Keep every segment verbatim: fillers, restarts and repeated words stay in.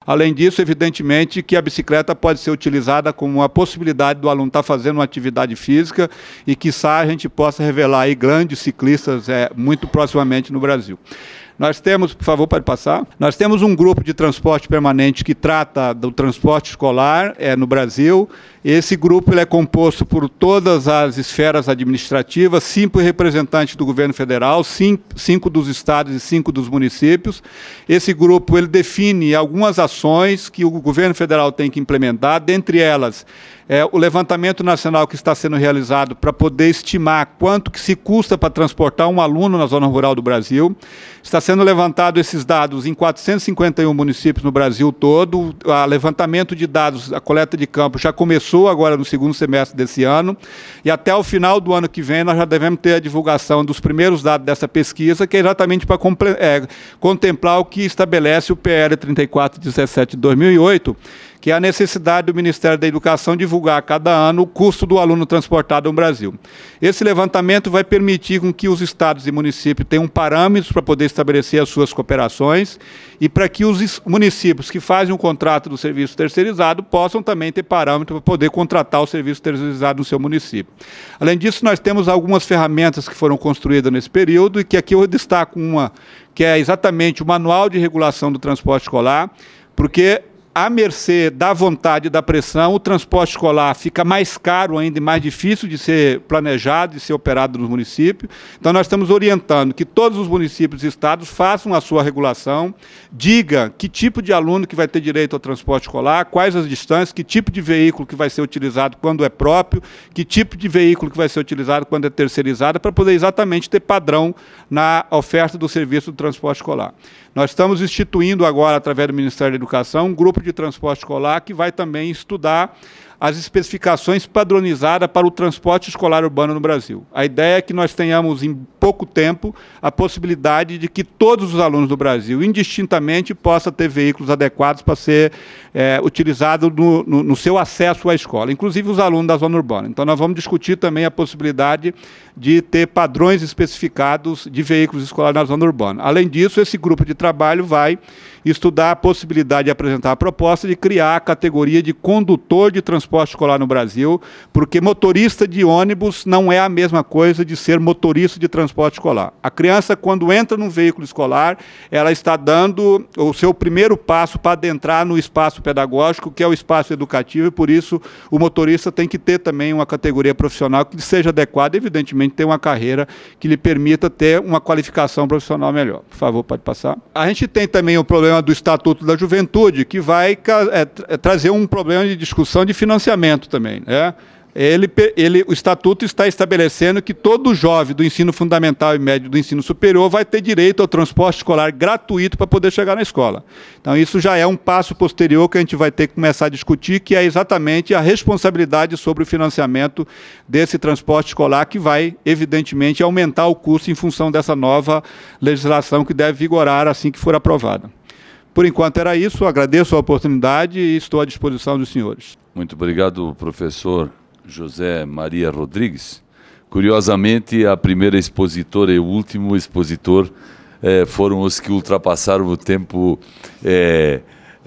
Além disso, evidentemente que a bicicleta pode ser utilizada como uma possibilidade do aluno estar fazendo uma atividade física e, quiçá, a gente possa revelar aí grandes ciclistas é, muito proximamente no Brasil. Nós temos, por favor, pode passar. Nós temos um grupo de transporte permanente que trata do transporte escolar é, no Brasil. Esse grupo ele é composto por todas as esferas administrativas, cinco representantes do governo federal, cinco, cinco dos estados e cinco dos municípios. Esse grupo ele define algumas ações que o governo federal tem que implementar, dentre elas é, o levantamento nacional que está sendo realizado para poder estimar quanto que se custa para transportar um aluno na zona rural do Brasil. Está sendo levantado esses dados em quatrocentos e cinquenta e um municípios no Brasil todo. O levantamento de dados, a coleta de campo já começou agora no segundo semestre desse ano, e até o final do ano que vem nós já devemos ter a divulgação dos primeiros dados dessa pesquisa, que é exatamente para é, contemplar o que estabelece o P L trinta e quatro dezessete de dois mil e oito, que é a necessidade do Ministério da Educação divulgar a cada ano o custo do aluno transportado no Brasil. Esse levantamento vai permitir com que os estados e municípios tenham parâmetros para poder estabelecer as suas cooperações e para que os municípios que fazem o contrato do serviço terceirizado possam também ter parâmetros para poder contratar o serviço terceirizado no seu município. Além disso, nós temos algumas ferramentas que foram construídas nesse período e que aqui eu destaco uma, que é exatamente o Manual de Regulação do Transporte Escolar, porque à mercê da vontade e da pressão, o transporte escolar fica mais caro ainda e mais difícil de ser planejado e ser operado nos municípios. Então, nós estamos orientando que todos os municípios e estados façam a sua regulação, diga que tipo de aluno que vai ter direito ao transporte escolar, quais as distâncias, que tipo de veículo que vai ser utilizado quando é próprio, que tipo de veículo que vai ser utilizado quando é terceirizado, para poder exatamente ter padrão na oferta do serviço do transporte escolar. Nós estamos instituindo agora, através do Ministério da Educação, um grupo de transporte escolar que vai também estudar as especificações padronizadas para o transporte escolar urbano no Brasil. A ideia é que nós tenhamos, em pouco tempo, a possibilidade de que todos os alunos do Brasil, indistintamente, possam ter veículos adequados para ser é, utilizados no, no, no seu acesso à escola, inclusive os alunos da zona urbana. Então, nós vamos discutir também a possibilidade de ter padrões especificados de veículos escolares na zona urbana. Além disso, esse grupo de trabalho vai estudar a possibilidade de apresentar a proposta de criar a categoria de condutor de transporte escolar no Brasil, porque motorista de ônibus não é a mesma coisa de ser motorista de transporte escolar. A criança, quando entra num veículo escolar, ela está dando o seu primeiro passo para adentrar no espaço pedagógico, que é o espaço educativo, e por isso o motorista tem que ter também uma categoria profissional que seja adequada, evidentemente ter uma carreira que lhe permita ter uma qualificação profissional melhor. Por favor, pode passar. A gente tem também o problema do Estatuto da Juventude, que vai é, é, trazer um problema de discussão de financiamento também, né? Ele, ele, o Estatuto está estabelecendo que todo jovem do ensino fundamental e médio do ensino superior vai ter direito ao transporte escolar gratuito para poder chegar na escola. Então, isso já é um passo posterior que a gente vai ter que começar a discutir, que é exatamente a responsabilidade sobre o financiamento desse transporte escolar, que vai, evidentemente, aumentar o custo em função dessa nova legislação que deve vigorar assim que for aprovada. Por enquanto era isso, agradeço a oportunidade e estou à disposição dos senhores. Muito obrigado, professor José Maria Rodrigues. Curiosamente, a primeira expositora e o último expositor eh, foram os que ultrapassaram o tempo eh,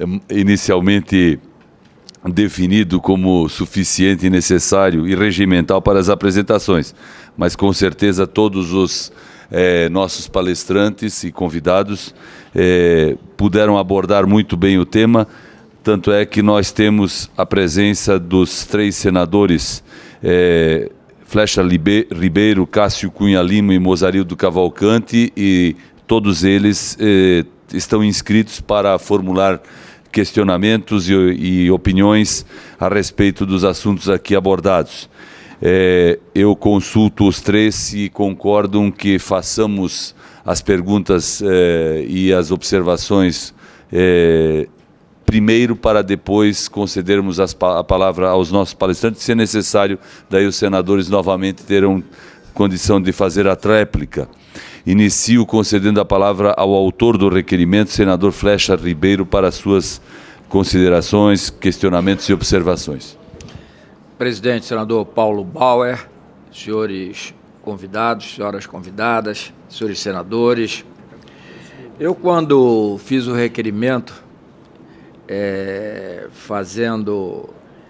inicialmente definido como suficiente, necessário e regimental para as apresentações. Mas, com certeza, todos os eh, nossos palestrantes e convidados eh, puderam abordar muito bem o tema. Tanto é que nós temos a presença dos três senadores, é, Flecha Ribeiro, Cássio Cunha Lima e Mozarildo Cavalcante, e todos eles é, estão inscritos para formular questionamentos e, e opiniões a respeito dos assuntos aqui abordados. É, eu consulto os três e concordam que façamos as perguntas é, e as observações é, primeiro, para depois concedermos as, a palavra aos nossos palestrantes. Se é necessário, daí os senadores novamente terão condição de fazer a tréplica. Inicio concedendo a palavra ao autor do requerimento, senador Flecha Ribeiro, para suas considerações, questionamentos e observações. Presidente, senador Paulo Bauer, senhores convidados, senhoras convidadas, senhores senadores, eu, quando fiz o requerimento, é, fazendo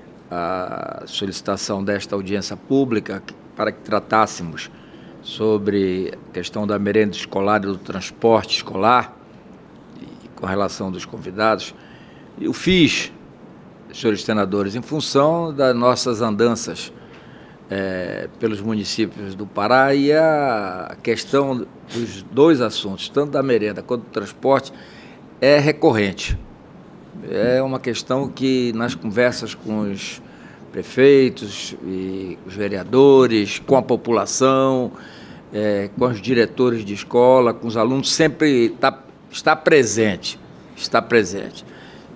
a solicitação desta audiência pública para que tratássemos sobre a questão da merenda escolar e do transporte escolar, e com relação dos convidados. Eu fiz, senhores senadores, em função das nossas andanças é, pelos municípios do Pará, e a questão dos dois assuntos, tanto da merenda quanto do transporte, é recorrente. É uma questão que, nas conversas com os prefeitos e os vereadores, com a população, é, com os diretores de escola, com os alunos, sempre tá, está presente, está presente.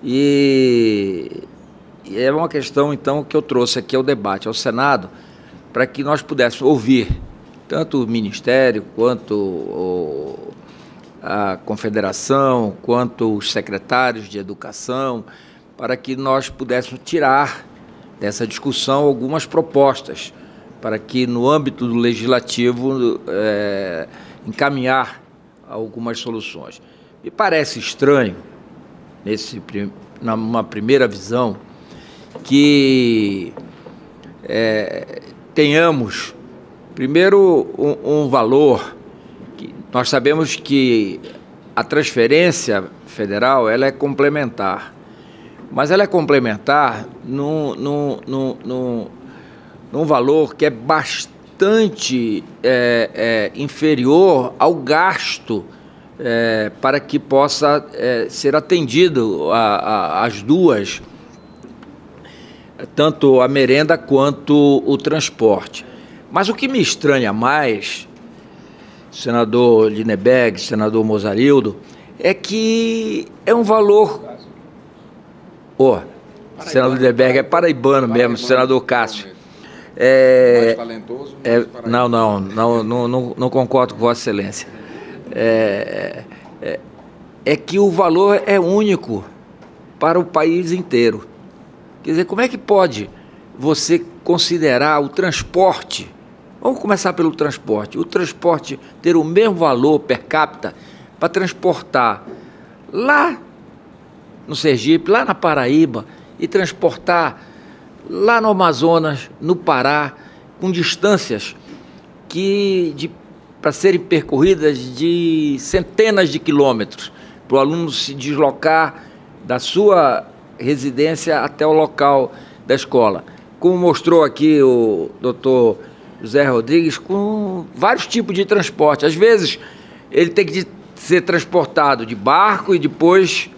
E, e é uma questão, então, que eu trouxe aqui ao debate, ao Senado, para que nós pudéssemos ouvir tanto o Ministério, quanto o, a Confederação, quanto os secretários de Educação, para que nós pudéssemos tirar dessa discussão algumas propostas, para que, no âmbito do Legislativo, é, encaminhar algumas soluções. Me parece estranho, nesse, numa primeira visão, que é, tenhamos, primeiro, um, um valor, que nós sabemos que a transferência federal ela é complementar, mas ela é complementar num, num, num, num, num valor que é bastante é, é, inferior ao gasto é, para que possa é, ser atendido a, a, as duas, tanto a merenda quanto o transporte. Mas o que me estranha mais, senador Linneberg, senador Mozarildo, é que é um valor... Oh, senador Linneberg é paraibano mesmo, senador Cássio. É, mais talentoso, é, não, não, não, não, não, não concordo com Vossa Excelência. É, é, é que o valor é único para o país inteiro. Quer dizer, como é que pode você considerar o transporte, vamos começar pelo transporte, o transporte ter o mesmo valor per capita para transportar lá no Sergipe, lá na Paraíba, e transportar lá no Amazonas, no Pará, com distâncias que para serem percorridas de centenas de quilômetros, para o aluno se deslocar da sua residência até o local da escola. Como mostrou aqui o doutor José Rodrigues, com vários tipos de transporte. Às vezes, ele tem que ser transportado de barco e depois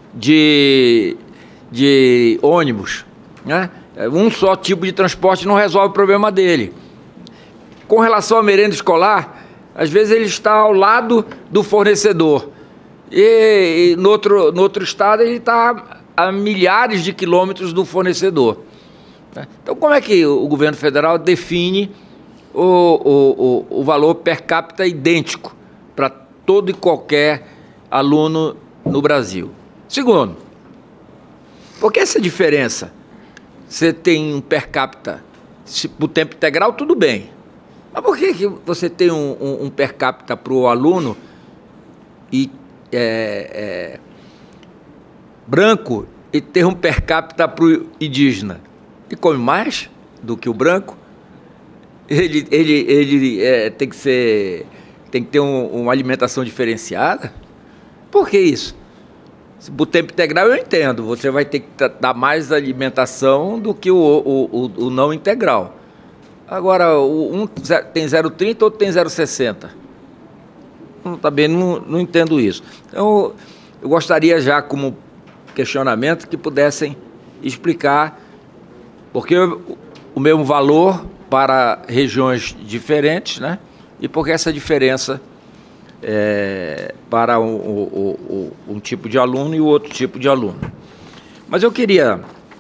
de, de ônibus, né? Um só tipo de transporte não resolve o problema dele. Com relação à merenda escolar, às vezes ele está ao lado do fornecedor e, e no, outro, no outro estado ele está a milhares de quilômetros do fornecedor. Então, como é que o governo federal define o, o, o, o valor per capita idêntico para todo e qualquer aluno no Brasil? Segundo, por que essa diferença? Você tem um per capita por tempo integral, tudo bem. Mas por que, que você tem um, um, um per capita para o aluno e, é, é, branco e ter um per capita para o indígena? Ele come mais do que o branco? Ele, ele, ele é, tem que ser, tem que ter um, uma alimentação diferenciada? Por que isso? Por tempo integral eu entendo, você vai ter que dar mais alimentação do que o, o, o, o não integral. Agora, um tem zero vírgula trinta, outro tem zero vírgula sessenta. Também não, não entendo isso. Então, eu gostaria já, como questionamento, que pudessem explicar porque o mesmo valor para regiões diferentes, né? E por que essa diferença é, para um, um, um, um tipo de aluno e o outro tipo de aluno. Mas eu queria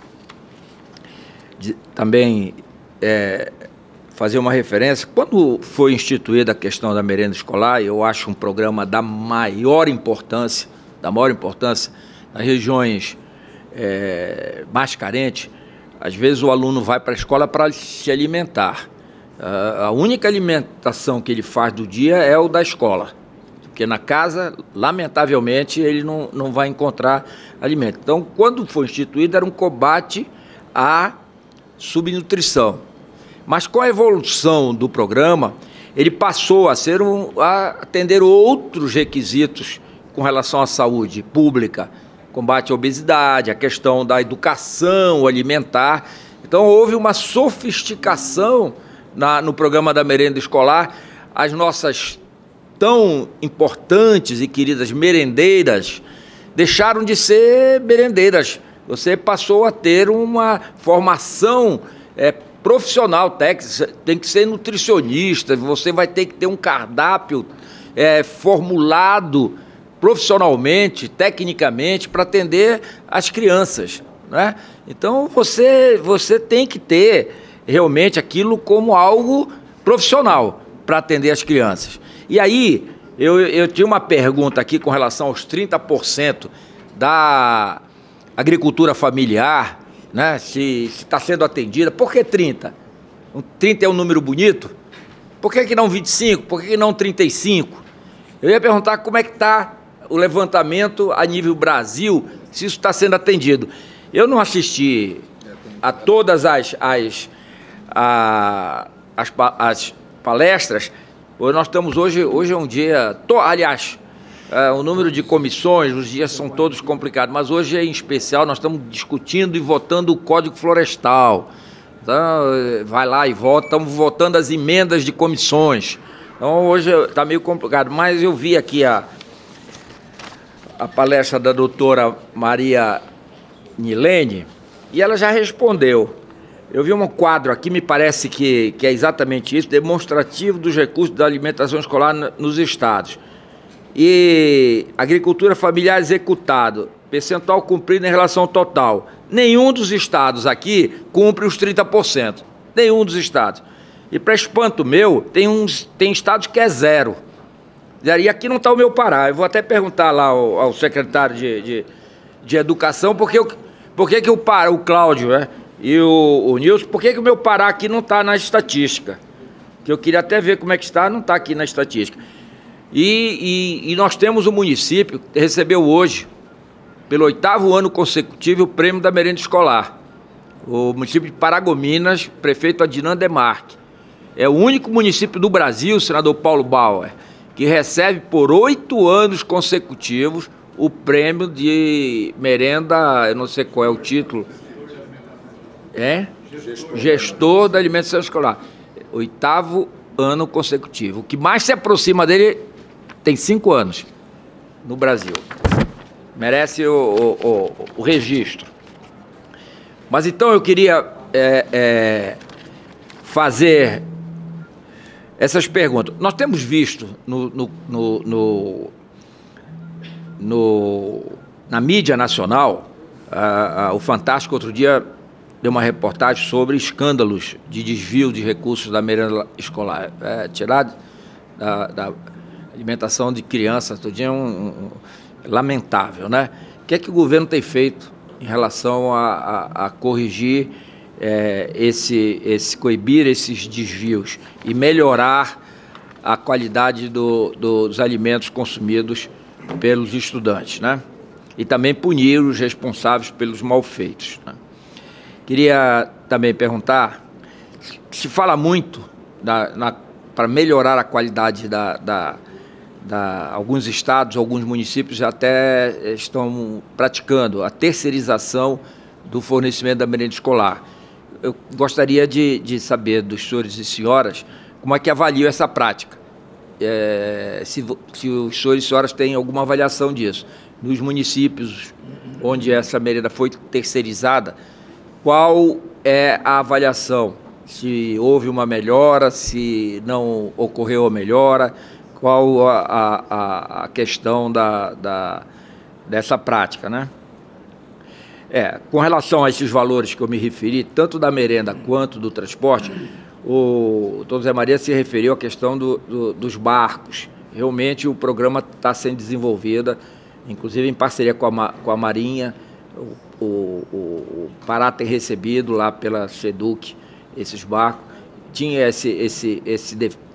de, também é, fazer uma referência. Quando foi instituída a questão da merenda escolar, eu acho um programa da maior importância, da maior importância nas regiões é, mais carentes. Às vezes o aluno vai para a escola para se alimentar. A única alimentação que ele faz do dia é o da escola. porque na casa, lamentavelmente, ele não, não vai encontrar alimento. Então, quando foi instituído, era um combate à subnutrição. Mas com a evolução do programa, ele passou a ser um, a atender outros requisitos com relação à saúde pública, combate à obesidade, a questão da educação alimentar. Então, houve uma sofisticação na, no programa da merenda escolar. As nossas tão importantes e queridas merendeiras deixaram de ser merendeiras. Você passou a ter uma formação é, profissional, técnica, tem que ser nutricionista, você vai ter que ter um cardápio é, formulado profissionalmente, tecnicamente, para atender as crianças, né? Então, você, você tem que ter realmente aquilo como algo profissional para atender as crianças. E aí, eu, eu tinha uma pergunta aqui com relação aos trinta por cento da agricultura familiar, né? Se está sendo atendida. Por que trinta? trinta é um número bonito? Por que, que não vinte e cinco? Por que, que não trinta e cinco? Eu ia perguntar como é que está o levantamento a nível Brasil, se isso está sendo atendido. Eu não assisti a todas as, as, a, as, as palestras, pois nós estamos hoje, hoje é um dia, to, aliás, é, o número de comissões, os dias são todos complicados, mas hoje em especial nós estamos discutindo e votando o Código Florestal. Então, vai lá e vota, estamos votando as emendas de comissões. Então hoje está meio complicado, mas eu vi aqui a a palestra da doutora Maria Nilene, e ela já respondeu. Eu vi um quadro aqui, me parece que, que é exatamente isso, demonstrativo dos recursos da alimentação escolar nos estados. E agricultura familiar executado, percentual cumprido em relação ao total. Nenhum dos estados aqui cumpre os trinta por cento. Nenhum dos estados. E para espanto meu, tem, uns, tem estados que é zero. E aqui não está o meu Pará. Eu vou até perguntar lá ao, ao secretário de, de, de Educação por que, por que, que o, Pará, o Cláudio, né, e o, o Nilson, por que, que o meu Pará aqui não está na estatística? Que eu queria até ver como é que está, não está aqui na estatística. E, e, e nós temos um município que recebeu hoje, pelo oitavo ano consecutivo, o prêmio da merenda escolar. O município de Paragominas, prefeito Adnan Demarque. É o único município do Brasil, senador Paulo Bauer, que recebe por oito anos consecutivos o prêmio de merenda, eu não sei qual é o título, é? Gestor, Gestor da alimentação escolar. Oitavo ano consecutivo. O que mais se aproxima dele tem cinco anos no Brasil. Merece o, o, o, o registro. Mas então eu queria é, é, fazer essas perguntas. Nós temos visto no, no, no, no, no, na mídia nacional, a, a, o Fantástico outro dia deu uma reportagem sobre escândalos de desvio de recursos da merenda escolar, é, tirado da, da alimentação de crianças, todo dia é um, um, lamentável, né? O que é que o governo tem feito em relação a, a, a corrigir É, esse, esse, coibir esses desvios e melhorar a qualidade do, do, dos alimentos consumidos pelos estudantes, né? E também punir os responsáveis pelos malfeitos, né? Queria também perguntar, se fala muito para melhorar a qualidade da, da, da... Alguns estados, alguns municípios até estão praticando a terceirização do fornecimento da merenda escolar. Eu gostaria de, de saber dos senhores e senhoras como é que avaliam essa prática. É, se, se os senhores e senhoras têm alguma avaliação disso. Nos municípios onde essa merenda foi terceirizada, qual é a avaliação? Se houve uma melhora, se não ocorreu a melhora, qual a, a, a questão da, da, dessa prática, né? É, com relação a esses valores que eu me referi, tanto da merenda quanto do transporte, o doutor Zé Maria se referiu à questão do, do, dos barcos. Realmente o programa está sendo desenvolvido, inclusive em parceria com a, com a Marinha. O, o, o Pará tem recebido lá pela SEDUC esses barcos. Tinha esse, esse, esse de,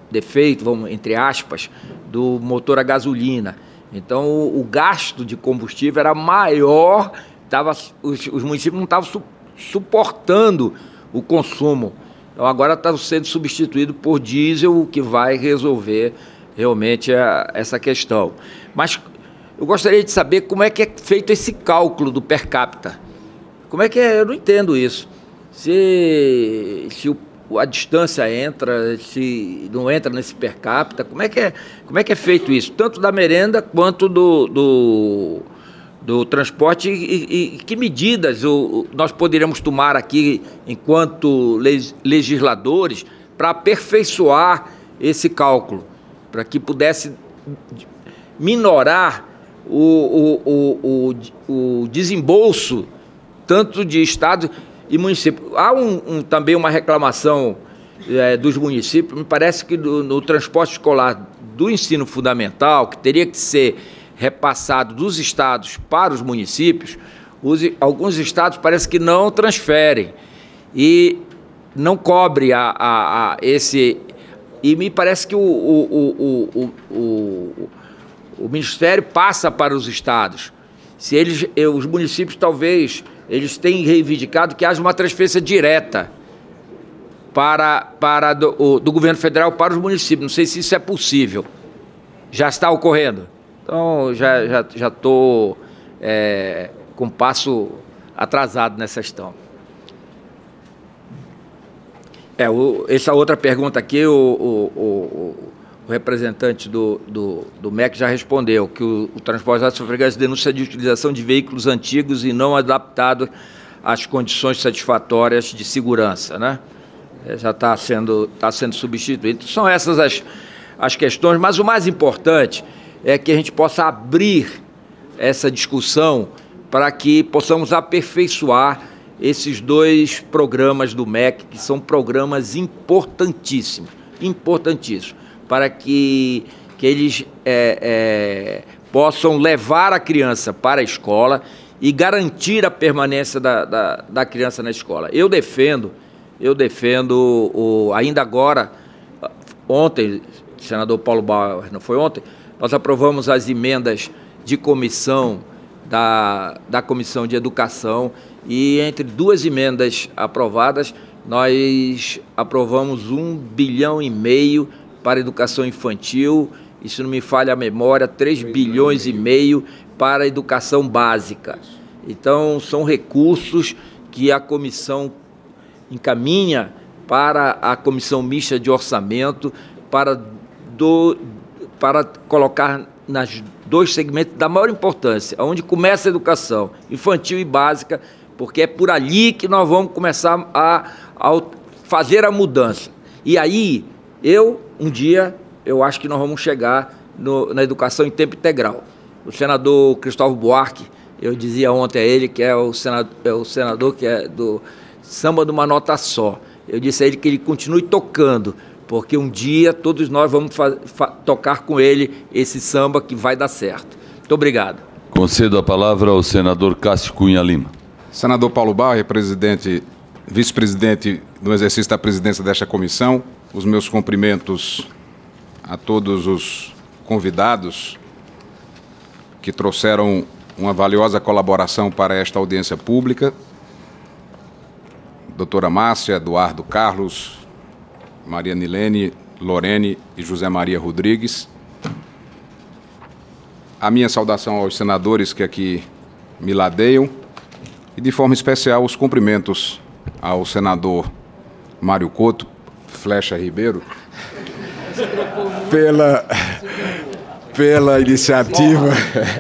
defeito, vamos, entre aspas, do motor a gasolina. Então, o, o gasto de combustível era maior, tava, os, os municípios não estavam su, suportando o consumo. Então, agora está sendo substituído por diesel, o que vai resolver realmente a, essa questão. Mas eu gostaria de saber como é que é feito esse cálculo do per capita. Como é que é? Eu não entendo isso. Se, se o, a distância entra, se não entra nesse per capita, como é que é, como é, que é feito isso? Tanto da merenda quanto do, do, do transporte e, e que medidas o, nós poderíamos tomar aqui enquanto legisladores para aperfeiçoar esse cálculo, para que pudesse minorar o, o, o, o, o desembolso tanto de Estado e município. Há um, um, também uma reclamação é, dos municípios, me parece que do, no transporte escolar do ensino fundamental, que teria que ser repassado dos estados para os municípios, os, alguns estados parece que não transferem e não cobre a, a, a esse... E me parece que o, o, o, o, o, o Ministério passa para os estados. Se eles, os municípios talvez... eles têm reivindicado que haja uma transferência direta para, para do, o, do governo federal para os municípios. Não sei se isso é possível. Já está ocorrendo? Então, já já já estou é, com um passo atrasado nessa questão. É, o, essa outra pergunta aqui, o, o, o, o representante do, do, do M E C já respondeu, que o, o transporte sofreu denúncia de utilização de veículos antigos e não adaptados às condições satisfatórias de segurança, né? É, já está sendo, tá sendo substituído. Então, são essas as, as questões, mas o mais importante é que a gente possa abrir essa discussão para que possamos aperfeiçoar esses dois programas do M E C, que são programas importantíssimos, importantíssimos, para que, que eles é, é, possam levar a criança para a escola e garantir a permanência da, da, da criança na escola. Eu defendo, eu defendo, o, ainda agora, ontem, senador Paulo Bauer, não foi ontem, nós aprovamos as emendas de comissão, da, da Comissão de Educação, e entre duas emendas aprovadas, nós aprovamos um bilhão e meio para a educação infantil, e se não me falha a memória, três bilhões e meio para a educação básica. Então, são recursos que a comissão encaminha para a comissão mista de orçamento para, do, para colocar nas dois segmentos da maior importância, onde começa a educação infantil e básica, porque é por ali que nós vamos começar a, a fazer a mudança. E aí, eu, um dia, eu acho que nós vamos chegar no, na educação em tempo integral. O senador Cristóvão Buarque, eu dizia ontem a ele que é o senador, é o senador que é do samba de uma nota só. Eu disse a ele que ele continue tocando, porque um dia todos nós vamos tocar com ele esse samba que vai dar certo. Muito obrigado. Concedo a palavra ao senador Cássio Cunha Lima. Senador Paulo Bauer, presidente, vice-presidente no exercício da presidência desta comissão, os meus cumprimentos a todos os convidados que trouxeram uma valiosa colaboração para esta audiência pública, doutora Márcia, Eduardo Carlos, Maria Nilene, Lorene e José Maria Rodrigues. A minha saudação aos senadores que aqui me ladeiam e, de forma especial, os cumprimentos ao senador Mário Couto, Flecha Ribeiro, pela, pela iniciativa,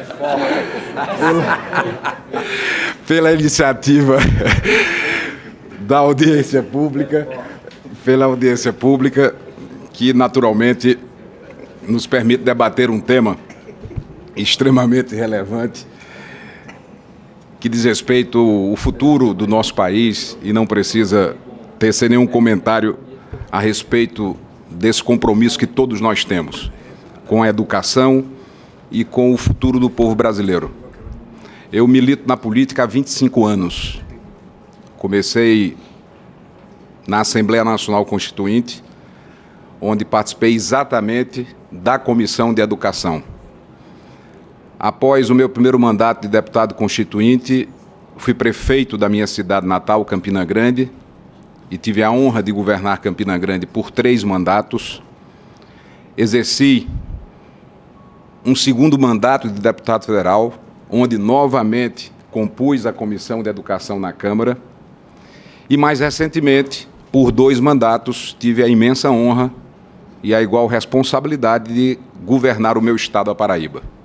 pela iniciativa da audiência pública, pela audiência pública, que naturalmente nos permite debater um tema extremamente relevante, que diz respeito ao futuro do nosso país e não precisa tecer nenhum comentário a respeito desse compromisso que todos nós temos com a educação e com o futuro do povo brasileiro. Eu milito na política há vinte e cinco anos. Comecei na Assembleia Nacional Constituinte, onde participei exatamente da Comissão de Educação. Após o meu primeiro mandato de deputado constituinte, fui prefeito da minha cidade natal, Campina Grande, e tive a honra de governar Campina Grande por três mandatos. Exerci um segundo mandato de deputado federal, onde novamente compus a Comissão de Educação na Câmara. E, mais recentemente, por dois mandatos, tive a imensa honra e a igual responsabilidade de governar o meu estado, a Paraíba.